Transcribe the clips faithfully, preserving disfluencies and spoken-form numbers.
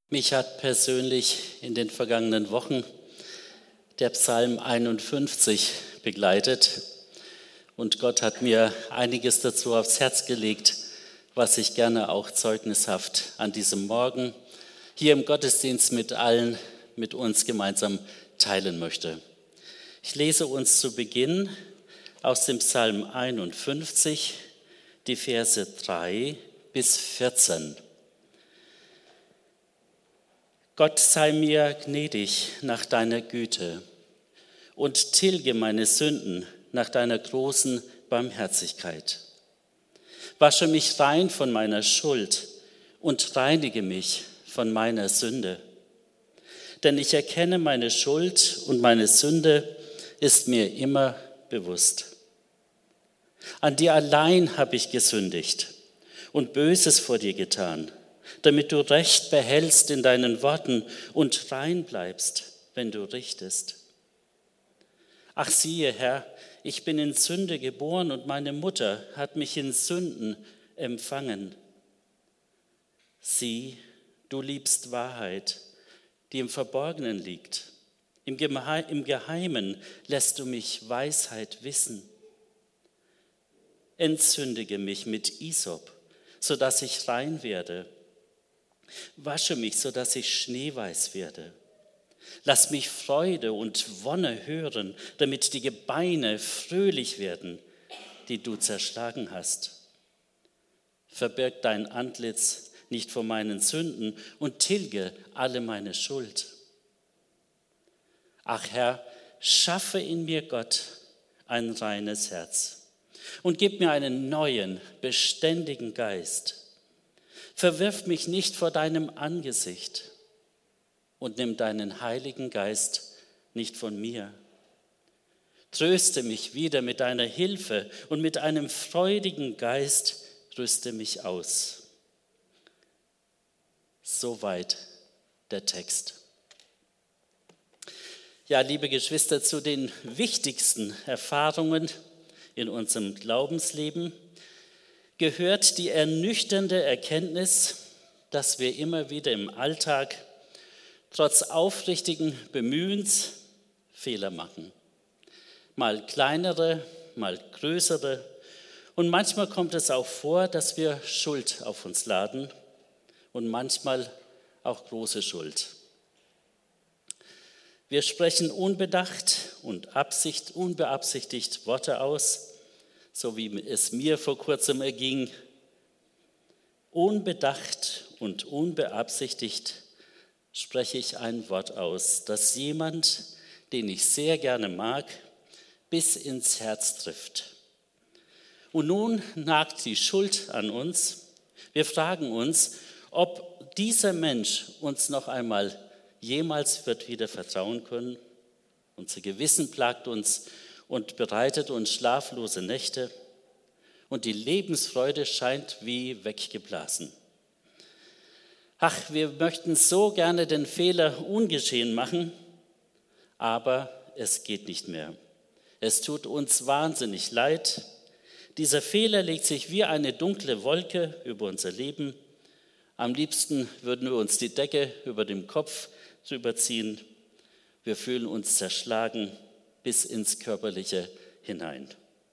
Mich hat persönlich in den vergangenen Wochen der Psalm einundfünfzig begleitet und Gott hat mir einiges dazu aufs Herz gelegt, was ich gerne auch zeugnishaft an diesem Morgen hier im Gottesdienst mit allen, mit uns gemeinsam teilen möchte. Ich lese uns zu Beginn aus dem Psalm einundfünfzig die Verse drei bis vierzehn. Gott sei mir gnädig nach deiner Güte und tilge meine Sünden nach deiner großen Barmherzigkeit. Wasche mich rein von meiner Schuld und reinige mich von meiner Sünde. Denn ich erkenne meine Schuld und meine Sünde ist mir immer bewusst. An dir allein habe ich gesündigt und Böses vor dir getan, damit du Recht behältst in deinen Worten und rein bleibst, wenn du richtest. Ach siehe, Herr, ich bin in Sünde geboren und meine Mutter hat mich in Sünden empfangen. Sieh, du liebst Wahrheit, die im Verborgenen liegt. Im Geheimen lässt du mich Weisheit wissen. Entsündige mich mit Isop, sodass ich rein werde. Wasche mich, sodass ich schneeweiß werde. Lass mich Freude und Wonne hören, damit die Gebeine fröhlich werden, die du zerschlagen hast. Verbirg dein Antlitz nicht vor meinen Sünden und tilge alle meine Schuld. Ach Herr, schaffe in mir, Gott, ein reines Herz und gib mir einen neuen, beständigen Geist. Verwirf mich nicht vor deinem Angesicht und nimm deinen Heiligen Geist nicht von mir. Tröste mich wieder mit deiner Hilfe und mit einem freudigen Geist rüste mich aus. Soweit der Text. Ja, liebe Geschwister, zu den wichtigsten Erfahrungen in unserem Glaubensleben gehört die ernüchternde Erkenntnis, dass wir immer wieder im Alltag trotz aufrichtigen Bemühens Fehler machen. Mal kleinere, mal größere. Und manchmal kommt es auch vor, dass wir Schuld auf uns laden und manchmal auch große Schuld. Wir sprechen unbedacht und Absicht, unbeabsichtigt Worte aus, so wie es mir vor kurzem erging. Unbedacht und unbeabsichtigt spreche ich ein Wort aus, das jemand, den ich sehr gerne mag, bis ins Herz trifft. Und nun nagt die Schuld an uns. Wir fragen uns, ob dieser Mensch uns noch einmal jemals wird wieder vertrauen können. Unser Gewissen plagt uns und bereitet uns schlaflose Nächte und die Lebensfreude scheint wie weggeblasen. Ach, wir möchten so gerne den Fehler ungeschehen machen, aber es geht nicht mehr. Es tut uns wahnsinnig leid. Dieser Fehler legt sich wie eine dunkle Wolke über unser Leben. Am liebsten würden wir uns die Decke über dem Kopf drüber ziehen. Wir fühlen uns zerschlagen bis ins Körperliche hinein.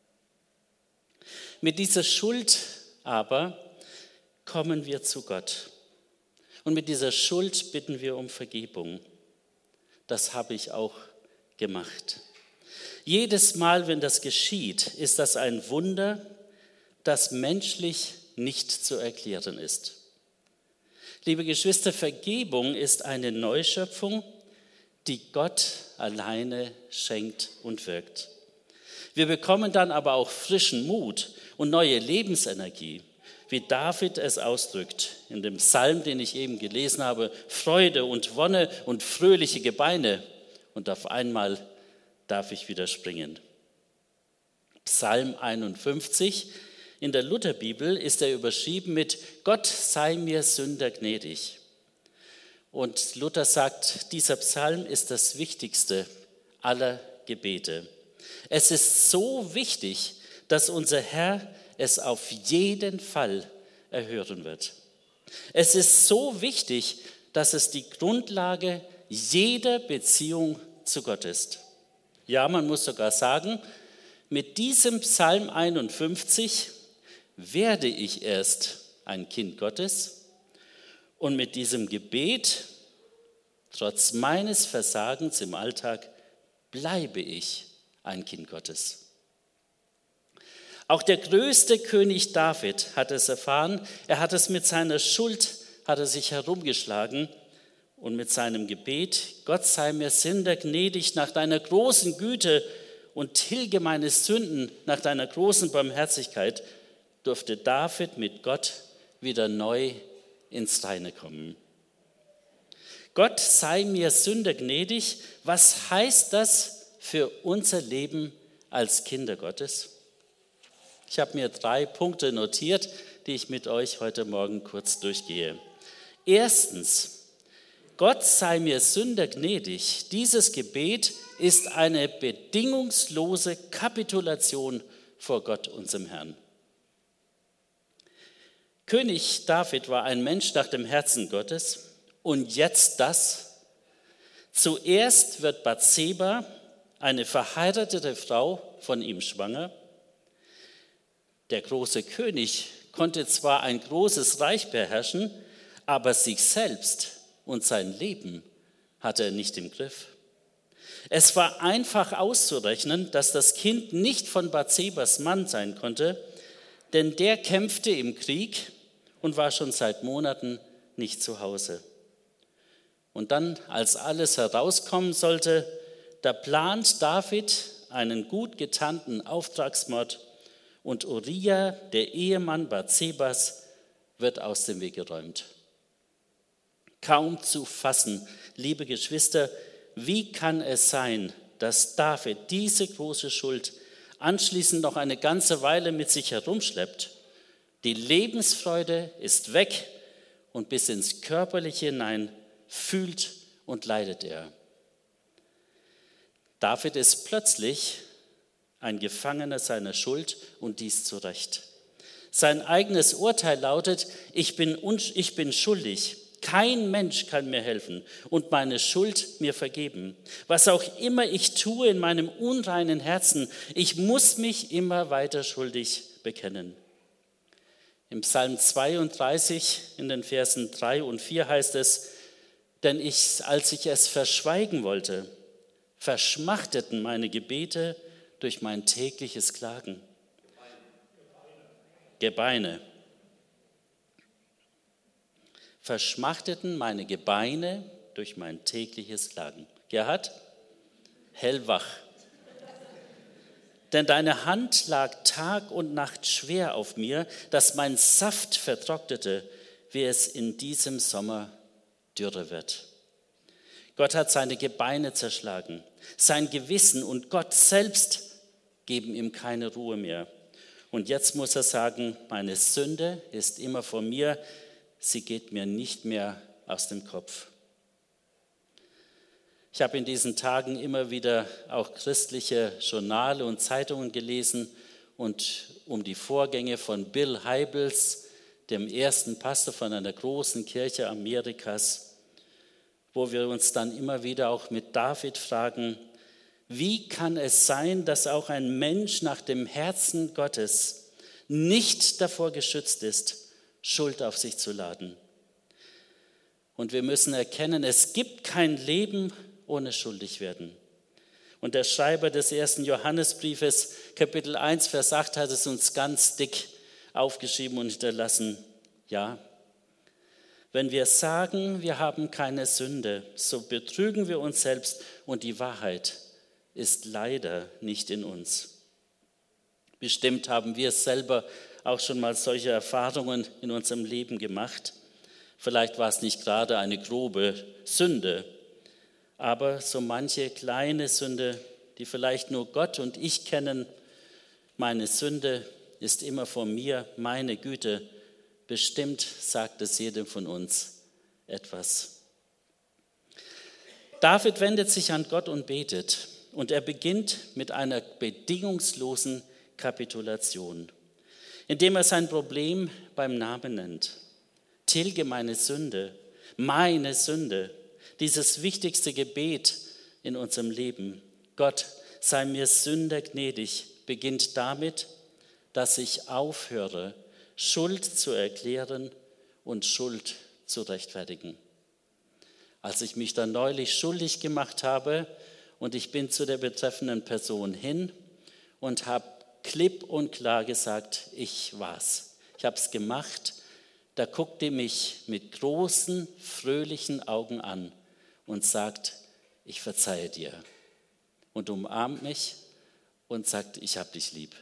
Mit dieser Schuld aber kommen wir zu Gott. Und mit dieser Schuld bitten wir um Vergebung. Das habe ich auch gemacht. Jedes Mal, wenn das geschieht, ist das ein Wunder, das menschlich nicht zu erklären ist. Liebe Geschwister, Vergebung ist eine Neuschöpfung, die Gott alleine schenkt und wirkt. Wir bekommen dann aber auch frischen Mut und neue Lebensenergie, wie David es ausdrückt in dem Psalm, den ich eben gelesen habe, Freude und Wonne und fröhliche Gebeine. Und auf einmal darf ich wieder springen. Psalm einundfünfzig, in der Lutherbibel ist er überschrieben mit Gott sei mir Sünder gnädig. Und Luther sagt, dieser Psalm ist das wichtigste aller Gebete. Es ist so wichtig, dass unser Herr es auf jeden Fall erhören wird. Es ist so wichtig, dass es die Grundlage jeder Beziehung zu Gott ist. Ja, man muss sogar sagen, mit diesem Psalm einundfünfzig werde ich erst ein Kind Gottes und mit diesem Gebet, trotz meines Versagens im Alltag, bleibe ich ein Kind Gottes. Auch der größte König David hat es erfahren. Er hat es mit seiner Schuld, hat er sich herumgeschlagen und mit seinem Gebet, Gott sei mir Sünder gnädig nach deiner großen Güte und tilge meine Sünden nach deiner großen Barmherzigkeit, durfte David mit Gott wieder neu ins Reine kommen. Gott sei mir Sünder gnädig. Was heißt das für unser Leben als Kinder Gottes? Ich habe mir drei Punkte notiert, die ich mit euch heute Morgen kurz durchgehe. Erstens, Gott sei mir Sünder gnädig. Dieses Gebet ist eine bedingungslose Kapitulation vor Gott, unserem Herrn. König David war ein Mensch nach dem Herzen Gottes. Und jetzt das. Zuerst wird Bathseba, eine verheiratete Frau, von ihm schwanger. Der große König konnte zwar ein großes Reich beherrschen, aber sich selbst und sein Leben hatte er nicht im Griff. Es war einfach auszurechnen, dass das Kind nicht von Bathsebas Mann sein konnte, denn der kämpfte im Krieg und war schon seit Monaten nicht zu Hause. Und dann, als alles herauskommen sollte, da plant David einen gut getarnten Auftragsmord und Uria, der Ehemann Bathsebas, wird aus dem Weg geräumt. Kaum zu fassen, liebe Geschwister, wie kann es sein, dass David diese große Schuld anschließend noch eine ganze Weile mit sich herumschleppt? Die Lebensfreude ist weg und bis ins Körperliche hinein fühlt und leidet er. David ist plötzlich ein Gefangener seiner Schuld und dies zu Recht. Sein eigenes Urteil lautet, ich bin, unsch- ich bin schuldig, kein Mensch kann mir helfen und meine Schuld mir vergeben. Was auch immer ich tue in meinem unreinen Herzen, ich muss mich immer weiter schuldig bekennen. Im Psalm zweiunddreißig in den Versen drei und vier heißt es, denn ich, als ich es verschweigen wollte, verschmachteten meine Gebete durch mein tägliches Klagen. Gebeine. Verschmachteten meine Gebeine durch mein tägliches Klagen. Gerhard? Hellwach. Denn deine Hand lag Tag und Nacht schwer auf mir, dass mein Saft vertrocknete, wie es in diesem Sommer Dürre wird. Gott hat seine Gebeine zerschlagen. Sein Gewissen und Gott selbst geben ihm keine Ruhe mehr. Und jetzt muss er sagen, meine Sünde ist immer vor mir, sie geht mir nicht mehr aus dem Kopf. Ich habe in diesen Tagen immer wieder auch christliche Journale und Zeitungen gelesen und um die Vorgänge von Bill Hybels, dem ersten Pastor von einer großen Kirche Amerikas, wo wir uns dann immer wieder auch mit David fragen, wie kann es sein, dass auch ein Mensch nach dem Herzen Gottes nicht davor geschützt ist, Schuld auf sich zu laden? Und wir müssen erkennen, es gibt kein Leben ohne schuldig werden. Und der Schreiber des ersten Johannesbriefes, Kapitel eins, Vers acht, hat es uns ganz dick aufgeschrieben und hinterlassen. Ja, wenn wir sagen, wir haben keine Sünde, so betrügen wir uns selbst und die Wahrheit ist leider nicht in uns. Bestimmt haben wir selber auch schon mal solche Erfahrungen in unserem Leben gemacht. Vielleicht war es nicht gerade eine grobe Sünde, aber so manche kleine Sünde, die vielleicht nur Gott und ich kennen. Meine Sünde ist immer vor mir, meine Güte. Bestimmt sagt es jedem von uns etwas. David wendet sich an Gott und betet. Und er beginnt mit einer bedingungslosen Kapitulation, indem er sein Problem beim Namen nennt. Tilge meine Sünde. meine Sünde. Dieses wichtigste Gebet in unserem Leben. Gott, sei mir Sünder gnädig, beginnt damit, dass ich aufhöre, Schuld zu erklären und Schuld zu rechtfertigen. Als ich mich dann neulich schuldig gemacht habe und ich bin zu der betreffenden Person hin und habe klipp und klar gesagt, ich war's. Ich habe es gemacht. Da guckt die mich mit großen, fröhlichen Augen an und sagt, ich verzeihe dir. Und umarmt mich und sagt, ich habe dich lieb.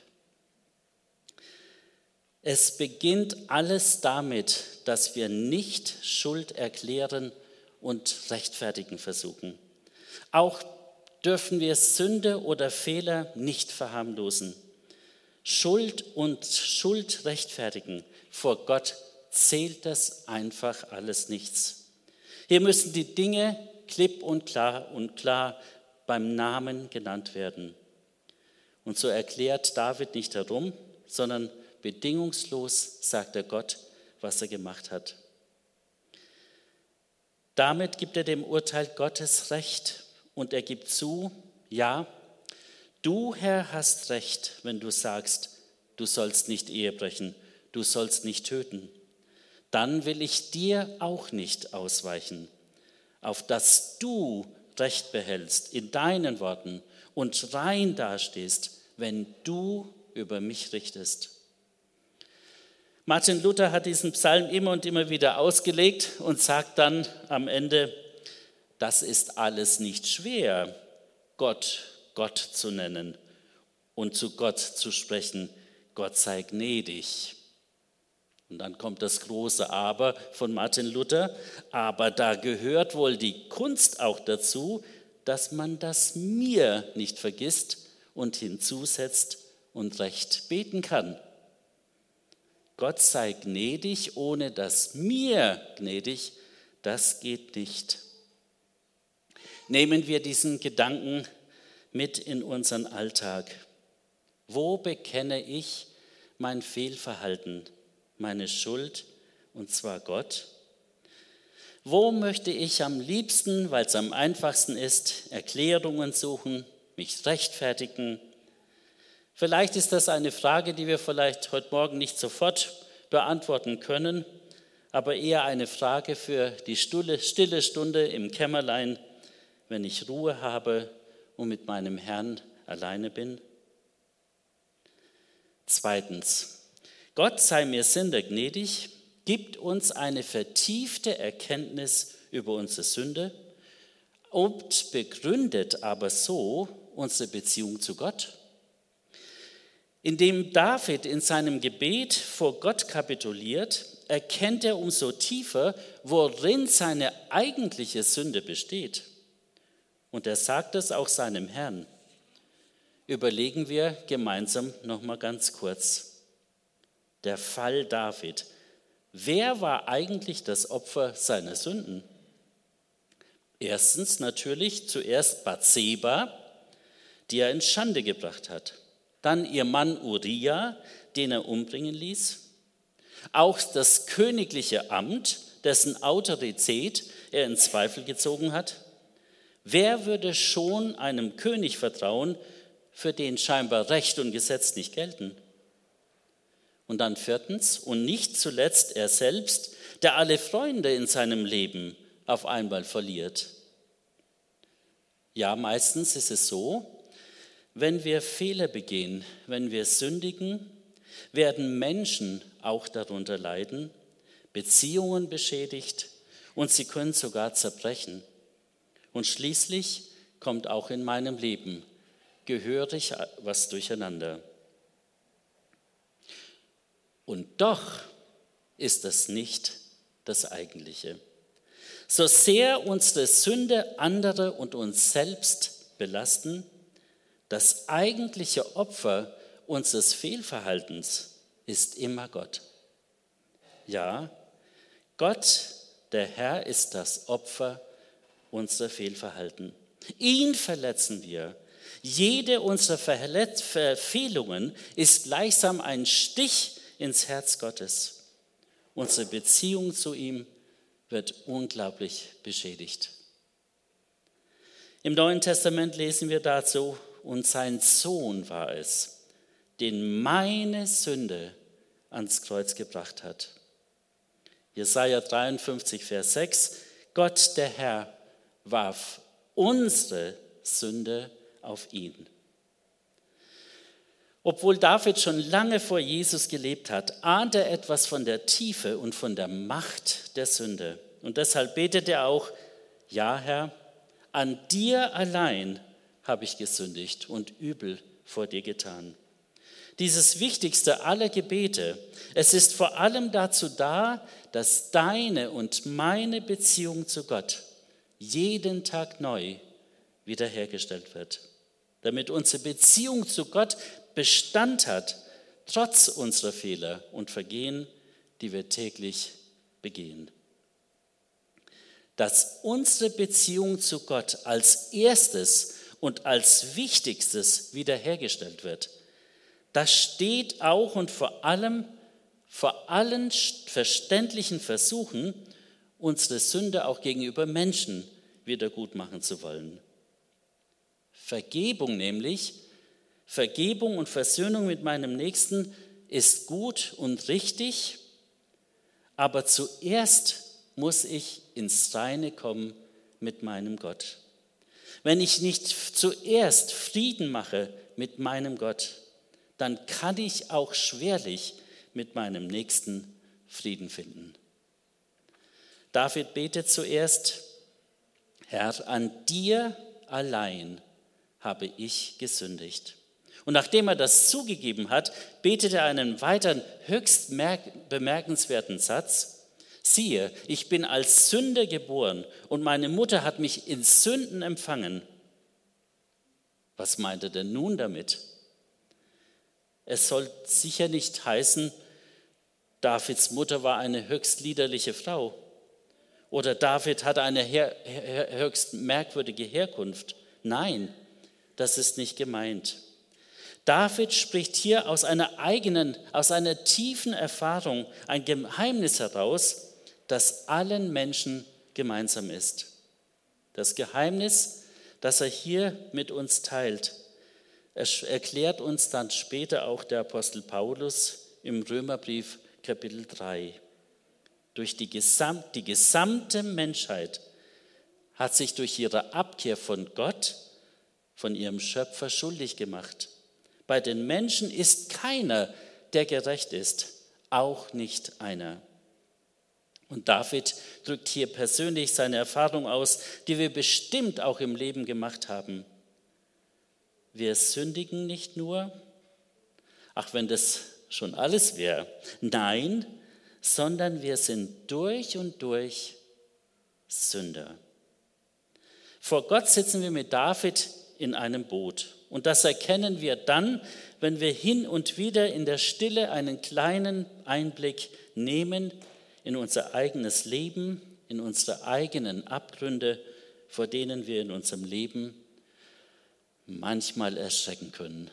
Es beginnt alles damit, dass wir nicht Schuld erklären und rechtfertigen versuchen. Auch dürfen wir Sünde oder Fehler nicht verharmlosen. Schuld und Schuld rechtfertigen vor Gott zählt das einfach alles nichts. Hier müssen die Dinge klipp und klar und klar beim Namen genannt werden. Und so erklärt David nicht herum, sondern bedingungslos sagt er Gott, was er gemacht hat. Damit gibt er dem Urteil Gottes Recht und er gibt zu, ja, du, Herr, hast Recht, wenn du sagst, du sollst nicht Ehe brechen, du sollst nicht töten. Dann will ich dir auch nicht ausweichen, auf dass du Recht behältst in deinen Worten und rein dastehst, wenn du über mich richtest. Martin Luther hat diesen Psalm immer und immer wieder ausgelegt und sagt dann am Ende, das ist alles nicht schwer, Gott, Gott zu nennen und zu Gott zu sprechen, Gott sei gnädig. Und dann kommt das große Aber von Martin Luther, aber da gehört wohl die Kunst auch dazu, dass man das Mir nicht vergisst und hinzusetzt und recht beten kann. Gott sei gnädig, ohne das Mir gnädig, das geht nicht. Nehmen wir diesen Gedanken mit in unseren Alltag. Wo bekenne ich mein Fehlverhalten, meine Schuld, und zwar Gott? Wo möchte ich am liebsten, weil es am einfachsten ist, Erklärungen suchen, mich rechtfertigen? Vielleicht ist das eine Frage, die wir vielleicht heute Morgen nicht sofort beantworten können, aber eher eine Frage für die stille, stille Stunde im Kämmerlein, wenn ich Ruhe habe und mit meinem Herrn alleine bin. Zweitens, Gott sei mir Sünder gnädig, gibt uns eine vertiefte Erkenntnis über unsere Sünde und begründet aber so unsere Beziehung zu Gott. Indem David in seinem Gebet vor Gott kapituliert, erkennt er umso tiefer, worin seine eigentliche Sünde besteht. Und er sagt es auch seinem Herrn. Überlegen wir gemeinsam noch mal ganz kurz. Der Fall David. Wer war eigentlich das Opfer seiner Sünden? Erstens natürlich zuerst Bathseba, die er in Schande gebracht hat. Dann ihr Mann Uria, den er umbringen ließ. Auch das königliche Amt, dessen Autorität er in Zweifel gezogen hat. Wer würde schon einem König vertrauen, für den scheinbar Recht und Gesetz nicht gelten? Und dann viertens und nicht zuletzt er selbst, der alle Freunde in seinem Leben auf einmal verliert. Ja, meistens ist es so, wenn wir Fehler begehen, wenn wir sündigen, werden Menschen auch darunter leiden, Beziehungen beschädigt und sie können sogar zerbrechen. Und schließlich kommt auch in meinem Leben gehörig was durcheinander. Und doch ist das nicht das Eigentliche. So sehr unsere Sünde andere und uns selbst belasten, das eigentliche Opfer unseres Fehlverhaltens ist immer Gott. Ja, Gott, der Herr, ist das Opfer unserer Fehlverhalten. Ihn verletzen wir. Jede unserer Verletz- Verfehlungen ist gleichsam ein Stich ins Herz Gottes. Unsere Beziehung zu ihm wird unglaublich beschädigt. Im Neuen Testament lesen wir dazu, und sein Sohn war es, den meine Sünde ans Kreuz gebracht hat. Jesaja dreiundfünfzig, Vers sechs, Gott, der Herr, warf unsere Sünde auf ihn. Obwohl David schon lange vor Jesus gelebt hat, ahnt er etwas von der Tiefe und von der Macht der Sünde. Und deshalb betet er auch, ja Herr, an dir allein habe ich gesündigt und übel vor dir getan. Dieses wichtigste aller Gebete, es ist vor allem dazu da, dass deine und meine Beziehung zu Gott jeden Tag neu wiederhergestellt wird. Damit unsere Beziehung zu Gott Bestand hat, trotz unserer Fehler und Vergehen, die wir täglich begehen. Dass unsere Beziehung zu Gott als erstes und als wichtigstes wiederhergestellt wird, das steht auch und vor allem vor allen verständlichen Versuchen, unsere Sünde auch gegenüber Menschen wiedergutmachen zu wollen. Vergebung nämlich, Vergebung und Versöhnung mit meinem Nächsten ist gut und richtig, aber zuerst muss ich ins Reine kommen mit meinem Gott. Wenn ich nicht zuerst Frieden mache mit meinem Gott, dann kann ich auch schwerlich mit meinem Nächsten Frieden finden. David betet zuerst, Herr, an dir allein habe ich gesündigt. Und nachdem er das zugegeben hat, betet er einen weiteren höchst bemerkenswerten Satz. Siehe, ich bin als Sünder geboren und meine Mutter hat mich in Sünden empfangen. Was meint er denn nun damit? Es soll sicher nicht heißen, Davids Mutter war eine höchst liederliche Frau oder David hatte eine her- her- höchst merkwürdige Herkunft. Nein, das ist nicht gemeint. David spricht hier aus einer eigenen, aus einer tiefen Erfahrung ein Geheimnis heraus, das allen Menschen gemeinsam ist. Das Geheimnis, das er hier mit uns teilt, erklärt uns dann später auch der Apostel Paulus im Römerbrief Kapitel drei. Durch die, Gesamt, die gesamte Menschheit hat sich durch ihre Abkehr von Gott, von ihrem Schöpfer schuldig gemacht. Bei den Menschen ist keiner, der gerecht ist, auch nicht einer. Und David drückt hier persönlich seine Erfahrung aus, die wir bestimmt auch im Leben gemacht haben. Wir sündigen nicht nur, ach wenn das schon alles wäre, nein, sondern wir sind durch und durch Sünder. Vor Gott sitzen wir mit David in einem Boot. Und das erkennen wir dann, wenn wir hin und wieder in der Stille einen kleinen Einblick nehmen in unser eigenes Leben, in unsere eigenen Abgründe, vor denen wir in unserem Leben manchmal erschrecken können.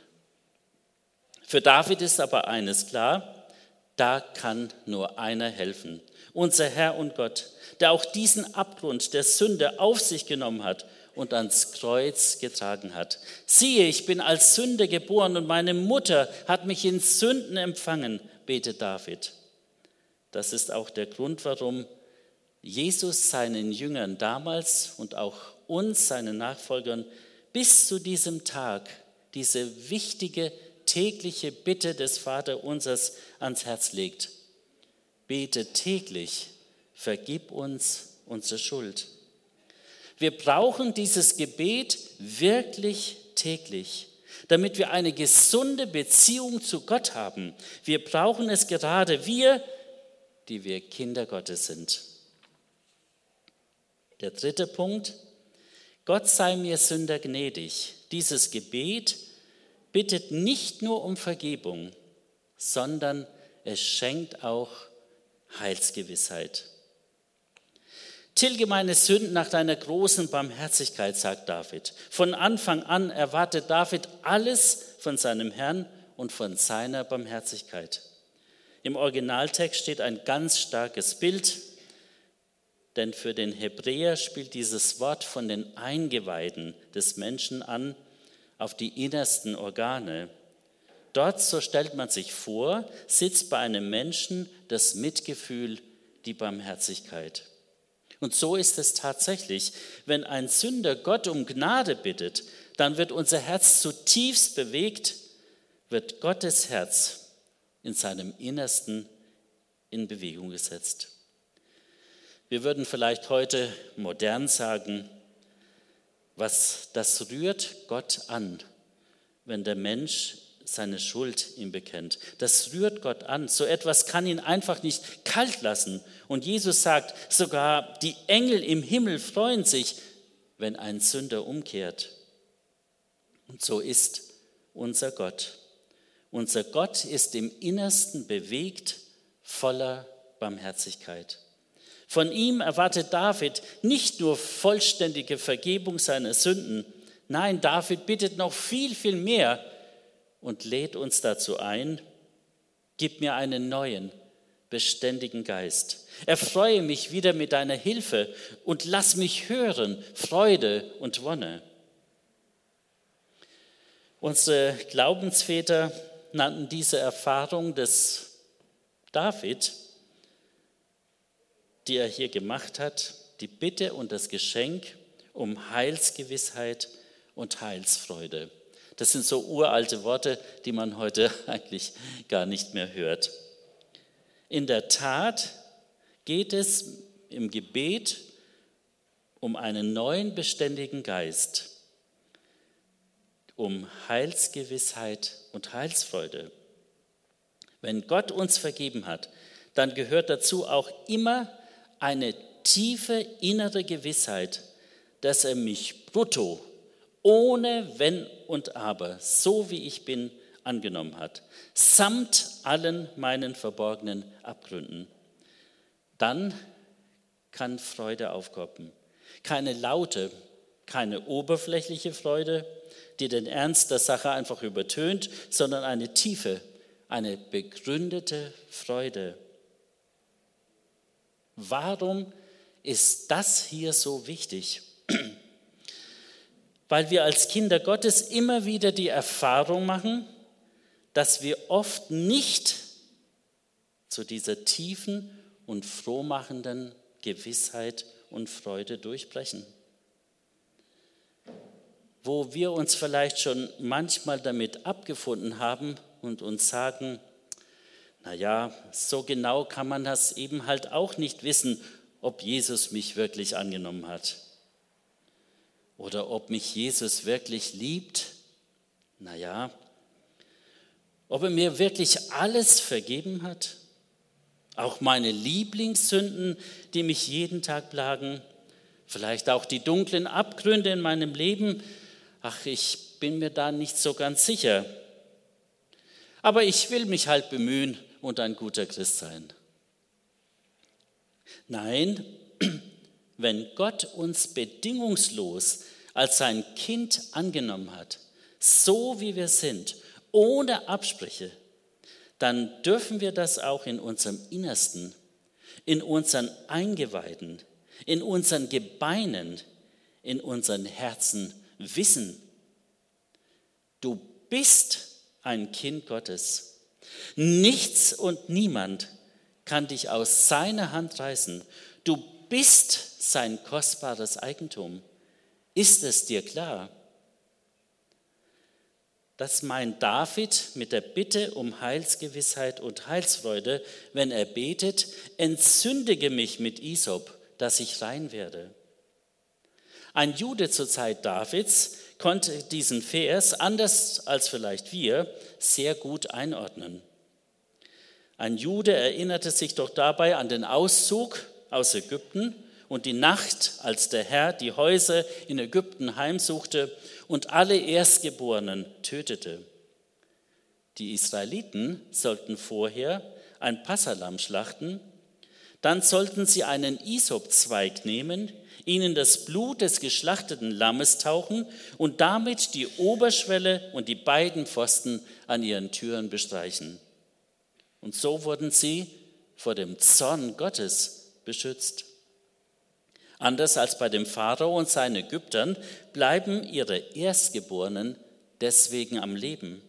Für David ist aber eines klar, da kann nur einer helfen. Unser Herr und Gott, der auch diesen Abgrund der Sünde auf sich genommen hat und ans Kreuz getragen hat. Siehe, ich bin als Sünder geboren und meine Mutter hat mich in Sünden empfangen, betet David. Das ist auch der Grund, warum Jesus seinen Jüngern damals und auch uns, seinen Nachfolgern, bis zu diesem Tag diese wichtige tägliche Bitte des Vaterunsers ans Herz legt. Bete täglich, vergib uns unsere Schuld. Wir brauchen dieses Gebet wirklich täglich, damit wir eine gesunde Beziehung zu Gott haben. Wir brauchen es gerade wir, die wir Kinder Gottes sind. Der dritte Punkt, Gott sei mir Sünder gnädig. Dieses Gebet bittet nicht nur um Vergebung, sondern es schenkt auch Heilsgewissheit. Tilge meine Sünden nach deiner großen Barmherzigkeit, sagt David. Von Anfang an erwartet David alles von seinem Herrn und von seiner Barmherzigkeit. Im Originaltext steht ein ganz starkes Bild. Denn für den Hebräer spielt dieses Wort von den Eingeweiden des Menschen an auf die innersten Organe. Dort, so stellt man sich vor, sitzt bei einem Menschen das Mitgefühl, die Barmherzigkeit. Und so ist es tatsächlich. Wenn ein Sünder Gott um Gnade bittet, dann wird unser Herz zutiefst bewegt, wird Gottes Herz in seinem Innersten in Bewegung gesetzt. Wir würden vielleicht heute modern sagen, was das rührt Gott an, wenn der Mensch seine Schuld ihm bekennt. Das rührt Gott an. So etwas kann ihn einfach nicht kalt lassen. Und Jesus sagt, sogar die Engel im Himmel freuen sich, wenn ein Sünder umkehrt. Und so ist unser Gott. Unser Gott ist im Innersten bewegt, voller Barmherzigkeit. Von ihm erwartet David nicht nur vollständige Vergebung seiner Sünden. Nein, David bittet noch viel, viel mehr und lädt uns dazu ein, gib mir einen neuen, beständigen Geist. Erfreue mich wieder mit deiner Hilfe und lass mich hören, Freude und Wonne. Unsere Glaubensväter nannten diese Erfahrung des David, die er hier gemacht hat, die Bitte und das Geschenk um Heilsgewissheit und Heilsfreude. Das sind so uralte Worte, die man heute eigentlich gar nicht mehr hört. In der Tat geht es im Gebet um einen neuen beständigen Geist, um Heilsgewissheit und Heilsfreude. Wenn Gott uns vergeben hat, dann gehört dazu auch immer eine tiefe innere Gewissheit, dass er mich brutto, ohne Wenn und Aber, so wie ich bin, angenommen hat, samt allen meinen verborgenen Abgründen. Dann kann Freude aufkommen. Keine laute, keine oberflächliche Freude, die den Ernst der Sache einfach übertönt, sondern eine tiefe, eine begründete Freude. Warum ist das hier so wichtig? Weil wir als Kinder Gottes immer wieder die Erfahrung machen, dass wir oft nicht zu dieser tiefen und frohmachenden Gewissheit und Freude durchbrechen. Wo wir uns vielleicht schon manchmal damit abgefunden haben und uns sagen, naja, so genau kann man das eben halt auch nicht wissen, ob Jesus mich wirklich angenommen hat. Oder ob mich Jesus wirklich liebt, naja, ob er mir wirklich alles vergeben hat, auch meine Lieblingssünden, die mich jeden Tag plagen, vielleicht auch die dunklen Abgründe in meinem Leben, ach, ich bin mir da nicht so ganz sicher. Aber ich will mich halt bemühen und ein guter Christ sein. Nein, wenn Gott uns bedingungslos als sein Kind angenommen hat, so wie wir sind, ohne Absprüche, dann dürfen wir das auch in unserem Innersten, in unseren Eingeweiden, in unseren Gebeinen, in unseren Herzen wissen. Du bist ein Kind Gottes. Nichts und niemand kann dich aus seiner Hand reißen. Du bist sein kostbares Eigentum. Ist es dir klar? Das meint David mit der Bitte um Heilsgewissheit und Heilsfreude, wenn er betet, entzündige mich mit Isop, dass ich rein werde. Ein Jude zur Zeit Davids konnte diesen Vers, anders als vielleicht wir, sehr gut einordnen. Ein Jude erinnerte sich doch dabei an den Auszug aus Ägypten und die Nacht, als der Herr die Häuser in Ägypten heimsuchte und alle Erstgeborenen tötete. Die Israeliten sollten vorher ein Passalamm schlachten, dann sollten sie einen Isopzweig nehmen, ihnen das Blut des geschlachteten Lammes tauchen und damit die Oberschwelle und die beiden Pfosten an ihren Türen bestreichen. Und so wurden sie vor dem Zorn Gottes beschützt. Anders als bei dem Pharao und seinen Ägyptern bleiben ihre Erstgeborenen deswegen am Leben.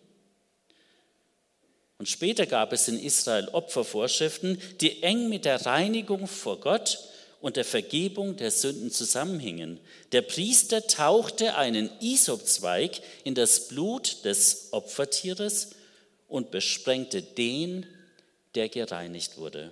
Und später gab es in Israel Opfervorschriften, die eng mit der Reinigung vor Gott und der Vergebung der Sünden zusammenhingen. Der Priester tauchte einen Isopzweig in das Blut des Opfertieres und besprengte den, der gereinigt wurde.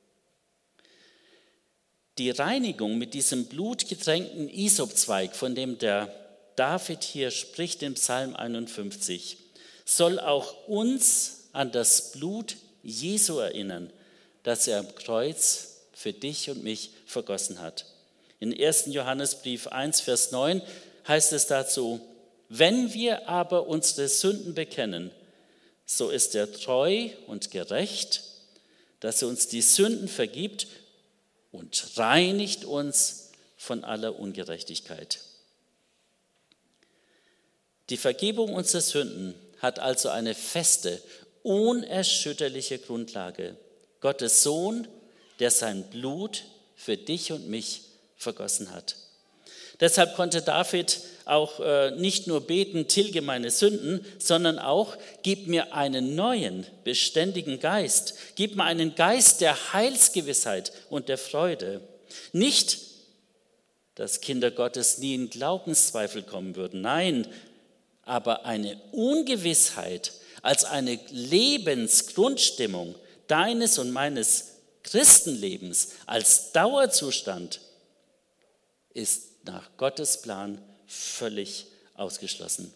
Die Reinigung mit diesem blutgetränkten Isopzweig, von dem der David hier spricht im Psalm einundfünfzig, soll auch uns an das Blut Jesu erinnern, das er am Kreuz für dich und mich vergossen hat. In ersten Johannesbrief eins, Vers neun heißt es dazu: Wenn wir aber unsere Sünden bekennen, so ist er treu und gerecht, dass er uns die Sünden vergibt und reinigt uns von aller Ungerechtigkeit. Die Vergebung unserer Sünden hat also eine feste, unerschütterliche Grundlage. Gottes Sohn, der sein Blut für dich und mich vergossen hat. Deshalb konnte David auch äh, nicht nur beten, tilge meine Sünden, sondern auch, gib mir einen neuen, beständigen Geist. Gib mir einen Geist der Heilsgewissheit und der Freude. Nicht, dass Kinder Gottes nie in Glaubenszweifel kommen würden. Nein, aber eine Ungewissheit als eine Lebensgrundstimmung deines und meines Christenlebens als Dauerzustand ist nach Gottes Plan völlig ausgeschlossen.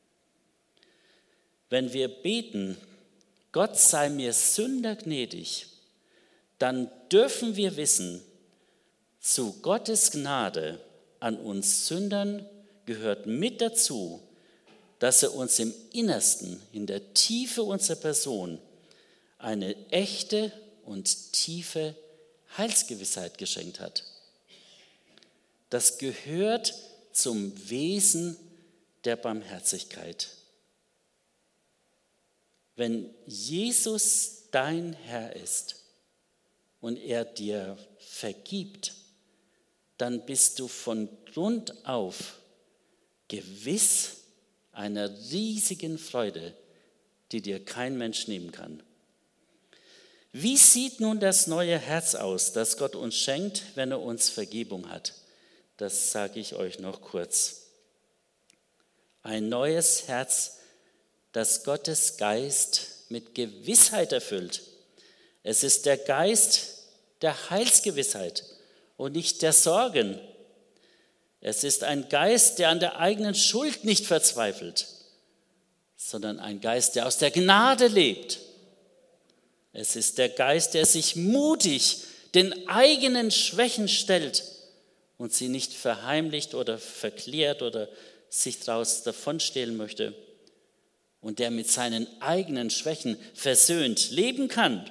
Wenn wir beten, Gott sei mir Sünder gnädig, dann dürfen wir wissen, zu Gottes Gnade an uns Sündern gehört mit dazu, dass er uns im Innersten, in der Tiefe unserer Person, eine echte und tiefe Heilsgewissheit geschenkt hat. Das gehört zum Wesen der Barmherzigkeit. Wenn Jesus dein Herr ist und er dir vergibt, dann bist du von Grund auf gewiss einer riesigen Freude, die dir kein Mensch nehmen kann. Wie sieht nun das neue Herz aus, das Gott uns schenkt, wenn er uns Vergebung hat? Das sage ich euch noch kurz. Ein neues Herz, das Gottes Geist mit Gewissheit erfüllt. Es ist der Geist der Heilsgewissheit und nicht der Sorgen. Es ist ein Geist, der an der eigenen Schuld nicht verzweifelt, sondern ein Geist, der aus der Gnade lebt. Es ist der Geist, der sich mutig den eigenen Schwächen stellt und sie nicht verheimlicht oder verklärt oder sich daraus davonstehlen möchte und der mit seinen eigenen Schwächen versöhnt leben kann.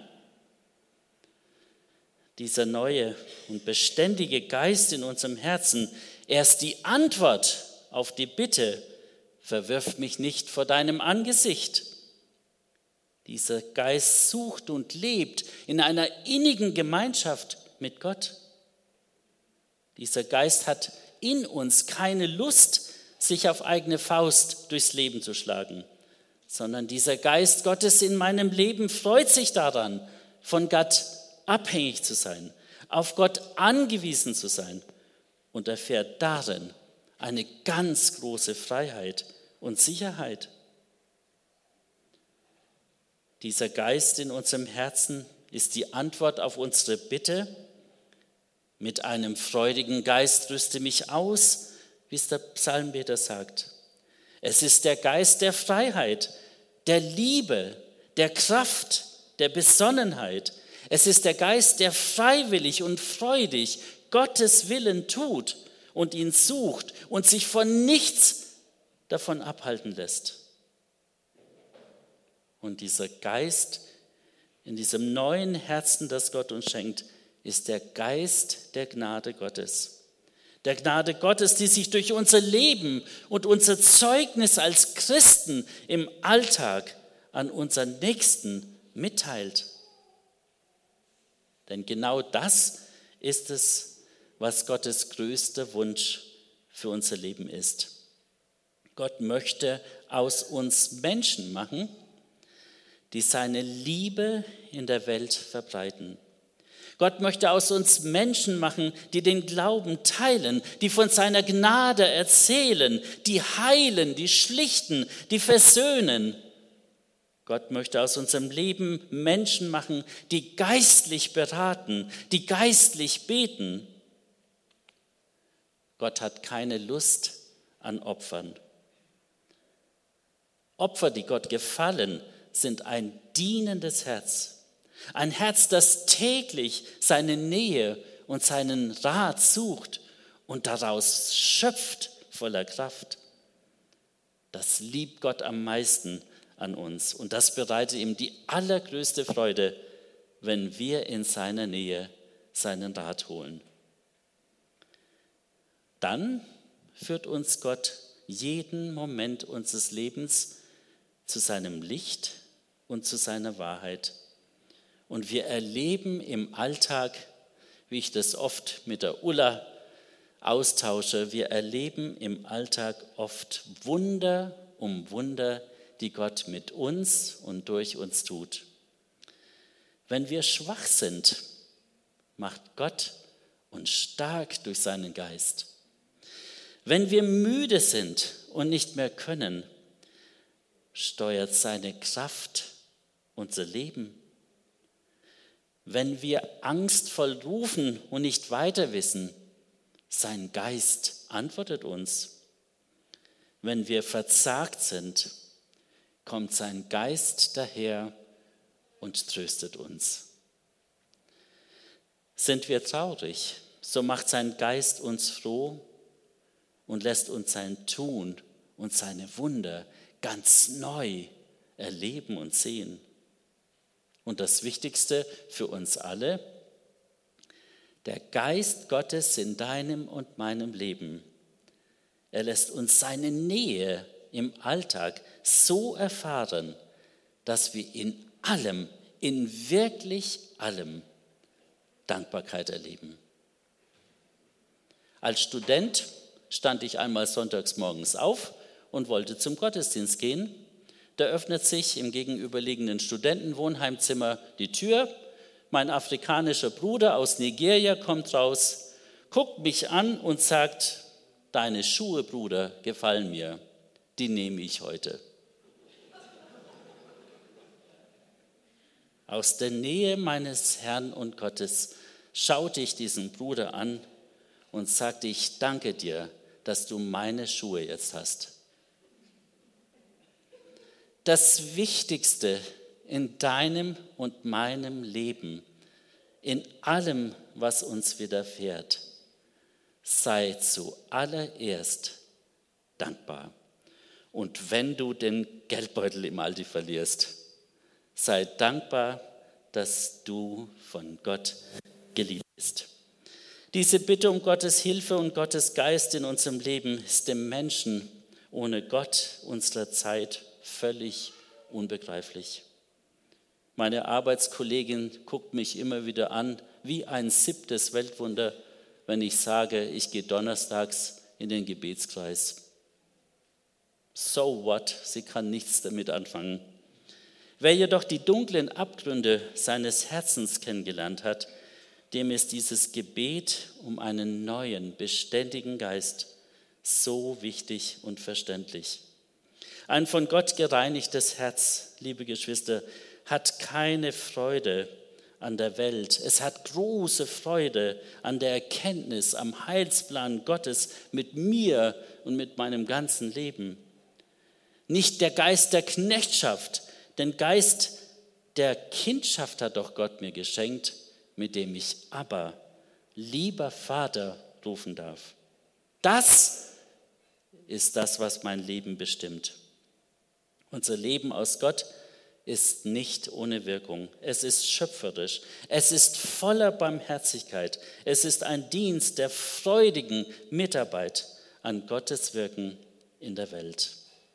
Dieser neue und beständige Geist in unserem Herzen, er ist die Antwort auf die Bitte, verwirf mich nicht vor deinem Angesicht. Dieser Geist sucht und lebt in einer innigen Gemeinschaft mit Gott. Dieser Geist hat in uns keine Lust, sich auf eigene Faust durchs Leben zu schlagen, sondern dieser Geist Gottes in meinem Leben freut sich daran, von Gott abhängig zu sein, auf Gott angewiesen zu sein und erfährt darin eine ganz große Freiheit und Sicherheit. Dieser Geist in unserem Herzen ist die Antwort auf unsere Bitte. Mit einem freudigen Geist rüste mich aus, wie es der Psalmbeter sagt. Es ist der Geist der Freiheit, der Liebe, der Kraft, der Besonnenheit. Es ist der Geist, der freiwillig und freudig Gottes Willen tut und ihn sucht und sich von nichts davon abhalten lässt. Und dieser Geist in diesem neuen Herzen, das Gott uns schenkt, ist der Geist der Gnade Gottes. Der Gnade Gottes, die sich durch unser Leben und unser Zeugnis als Christen im Alltag an unseren Nächsten mitteilt. Denn genau das ist es, was Gottes größter Wunsch für unser Leben ist. Gott möchte aus uns Menschen machen, die seine Liebe in der Welt verbreiten. Gott möchte aus uns Menschen machen, die den Glauben teilen, die von seiner Gnade erzählen, die heilen, die schlichten, die versöhnen. Gott möchte aus unserem Leben Menschen machen, die geistlich beraten, die geistlich beten. Gott hat keine Lust an Opfern. Opfer, die Gott gefallen, sind ein dienendes Herz. Ein Herz, das täglich seine Nähe und seinen Rat sucht und daraus schöpft voller Kraft. Das liebt Gott am meisten an uns und das bereitet ihm die allergrößte Freude, wenn wir in seiner Nähe seinen Rat holen. Dann führt uns Gott jeden Moment unseres Lebens zu seinem Licht und zu seiner Wahrheit. Und wir erleben im Alltag, wie ich das oft mit der Ulla austausche, wir erleben im Alltag oft Wunder um Wunder, die Gott mit uns und durch uns tut. Wenn wir schwach sind, macht Gott uns stark durch seinen Geist. Wenn wir müde sind und nicht mehr können, steuert seine Kraft unser Leben. Wenn wir angstvoll rufen und nicht weiter wissen, sein Geist antwortet uns. Wenn wir verzagt sind, kommt sein Geist daher und tröstet uns. Sind wir traurig, so macht sein Geist uns froh und lässt uns sein Tun und seine Wunder ganz neu erleben und sehen. Und das Wichtigste für uns alle, der Geist Gottes in deinem und meinem Leben. Er lässt uns seine Nähe im Alltag so erfahren, dass wir in allem, in wirklich allem Dankbarkeit erleben. Als Student stand ich einmal sonntags morgens auf und wollte zum Gottesdienst gehen. Da öffnet sich im gegenüberliegenden Studentenwohnheimzimmer die Tür. Mein afrikanischer Bruder aus Nigeria kommt raus, guckt mich an und sagt, deine Schuhe, Bruder, gefallen mir, die nehme ich heute. Aus der Nähe meines Herrn und Gottes schaute ich diesen Bruder an und sagte, ich danke dir, dass du meine Schuhe jetzt hast. Das Wichtigste in deinem und meinem Leben, in allem, was uns widerfährt, sei zuallererst dankbar. Und wenn du den Geldbeutel im Aldi verlierst, sei dankbar, dass du von Gott geliebt bist. Diese Bitte um Gottes Hilfe und Gottes Geist in unserem Leben ist dem Menschen ohne Gott unserer Zeit völlig unbegreiflich. Meine Arbeitskollegin guckt mich immer wieder an wie ein siebtes Weltwunder, wenn ich sage, ich gehe donnerstags in den Gebetskreis. So what? Sie kann nichts damit anfangen. Wer jedoch die dunklen Abgründe seines Herzens kennengelernt hat, dem ist dieses Gebet um einen neuen, beständigen Geist so wichtig und verständlich. Ein von Gott gereinigtes Herz, liebe Geschwister, hat keine Freude an der Welt. Es hat große Freude an der Erkenntnis, am Heilsplan Gottes mit mir und mit meinem ganzen Leben. Nicht der Geist der Knechtschaft, den Geist der Kindschaft hat doch Gott mir geschenkt, mit dem ich Abba, lieber Vater, rufen darf. Das ist das, was mein Leben bestimmt. Unser Leben aus Gott ist nicht ohne Wirkung. Es ist schöpferisch. Es ist voller Barmherzigkeit. Es ist ein Dienst der freudigen Mitarbeit an Gottes Wirken in der Welt.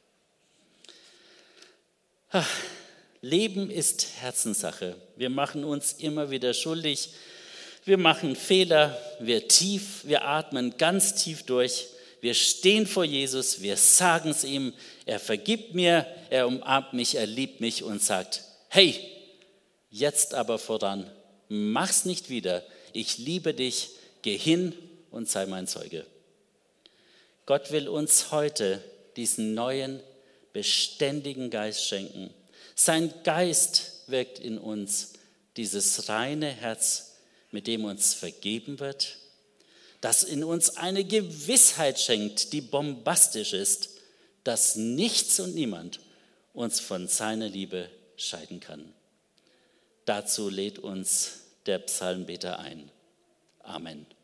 Ach, Leben ist Herzenssache. Wir machen uns immer wieder schuldig, Wir machen Fehler, wir tief, wir atmen ganz tief durch. Wir stehen vor Jesus, wir sagen es ihm, er vergibt mir, er umarmt mich, er liebt mich und sagt, hey, jetzt aber voran, mach's nicht wieder, ich liebe dich, geh hin und sei mein Zeuge. Gott will uns heute diesen neuen, beständigen Geist schenken. Sein Geist wirkt in uns, dieses reine Herz, mit dem uns vergeben wird, das in uns eine Gewissheit schenkt, die bombastisch ist, dass nichts und niemand uns von seiner Liebe scheiden kann. Dazu lädt uns der Psalmbeter ein. Amen.